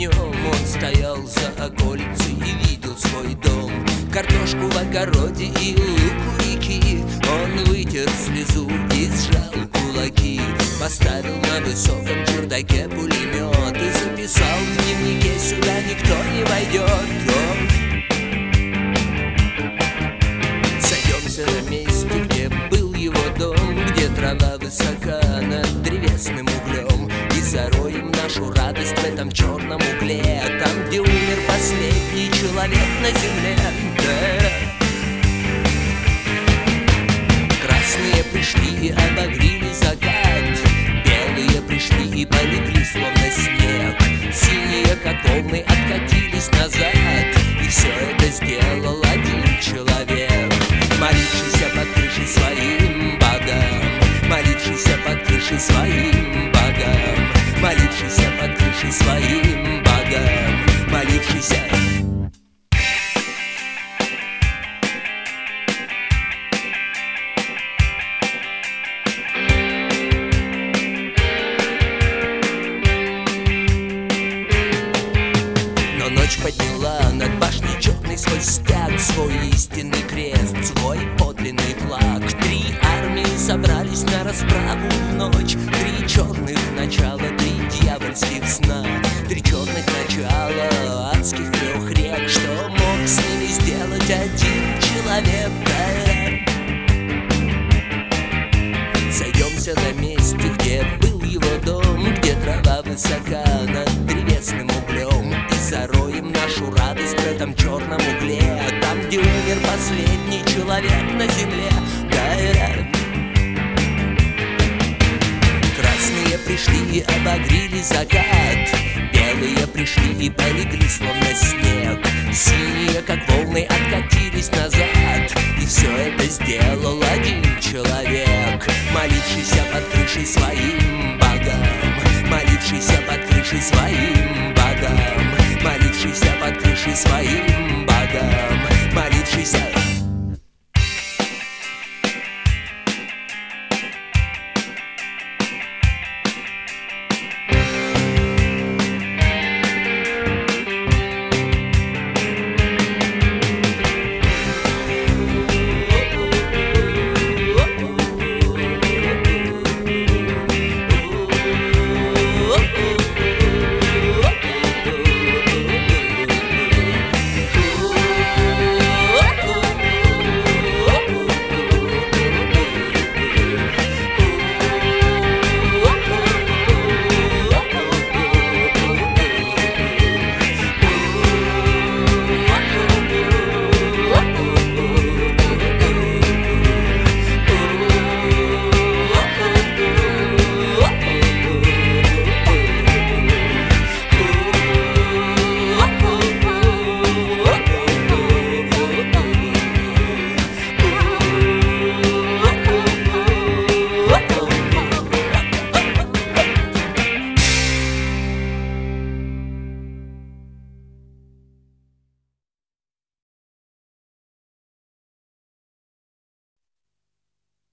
днем он стоял за околицей и видел свой дом, картошку в огороде и лук у реки. Он вытер слезу и сжал кулаки, поставил на высоком чердаке пулемет и записал в дневнике: сюда никто не войдет. Сойдемся на месте, где был его дом, где трава высока над древесным углем, и зароем нашу радость в этом черном угле, там, где умер последний человек на земле. Красные пришли и обогрели закат, белые пришли и полегли словно снег, синие, как волны, откатились назад, и все это сделал один человек, молившийся под крышей своим богам, молившийся под крышей своим богам, молившийся под крышей своим богам, молившийся. Ночь подняла над башней черный свой стяг, свой истинный крест, свой подлинный флаг. Три армии собрались на расправу в ночь, три черных начала, три дьявольских сна, три черных начала адских трех рек. Что мог с ними сделать один человек? Сойдемся на месте, где был его дом, где трава высока над древесным углем, и зароем нашу радость в этом черном угле, там, где умер последний человек на земле. Красные пришли и обогрели закат, белые пришли и полегли словно снег, синие, как волны, откатились назад, и все это сделал один человек, молившийся под крышей своим